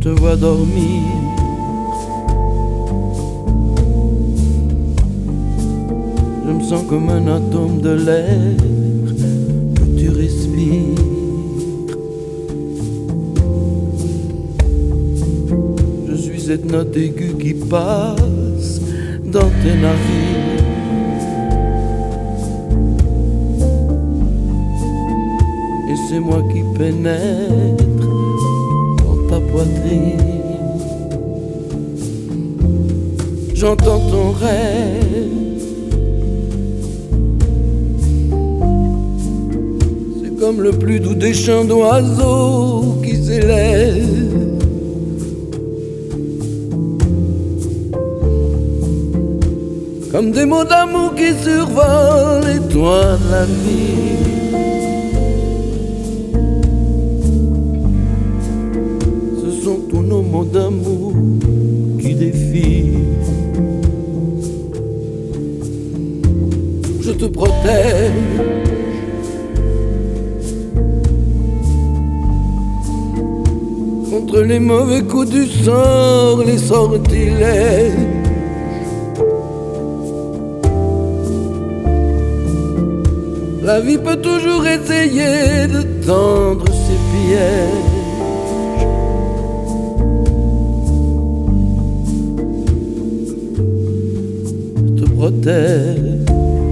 vois dormir. Je me sens comme un atome de l'air que tu respires. Je suis cette note aiguë qui passe dans tes narines. Et c'est moi qui pénètre dans ta poitrine. J'entends ton rêve. C'est comme le plus doux des chants d'oiseaux qui s'élèvent. Comme des mots d'amour qui survolent les toits de la vie. Tous nos mots d'amour qui défilent. Je te protège contre les mauvais coups du sort, les sortilèges. La vie peut toujours essayer de tendre ses pièges. Protège.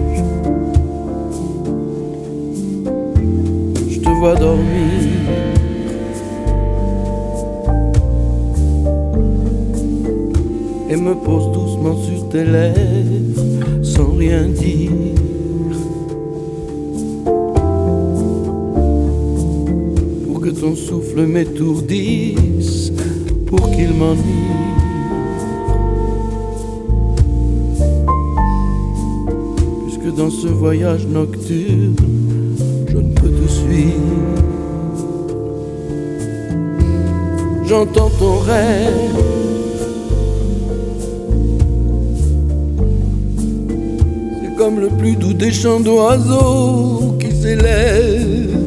Je te vois dormir. Et me pose doucement sur tes lèvres sans rien dire. Pour que ton souffle m'étourdisse, pour qu'il m'enivre. Dans ce voyage nocturne, je ne peux te suivre. J'entends ton rêve. C'est comme le plus doux des chants d'oiseaux qui s'élèvent.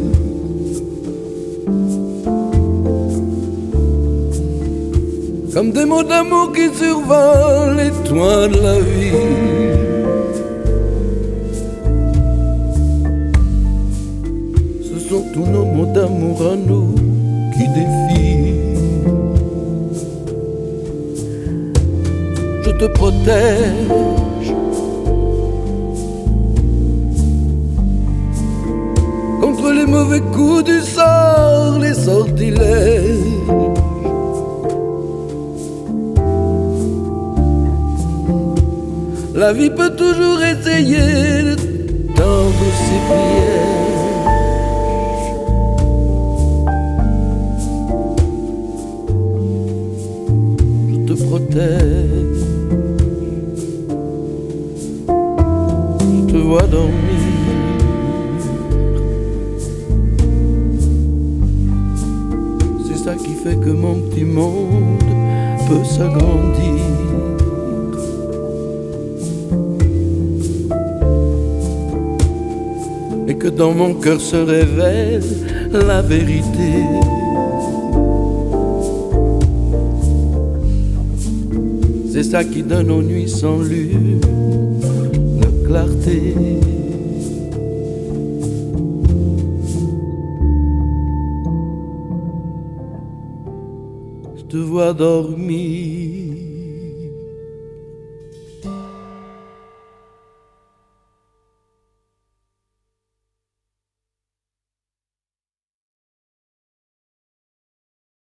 Comme des mots d'amour qui survolent les toits de la vie. Tous nos mots d'amour à nous qui défilent. Je te protège contre les mauvais coups du sort, les sortilèges. La vie peut toujours essayer de tendre ses pièges. Protège. Je te vois dormir. C'est ça qui fait que mon petit monde peut s'agrandir. Et que dans mon cœur se révèle la vérité. C'est ça qui donne aux nuits sans lune la clarté. Je te vois dormir.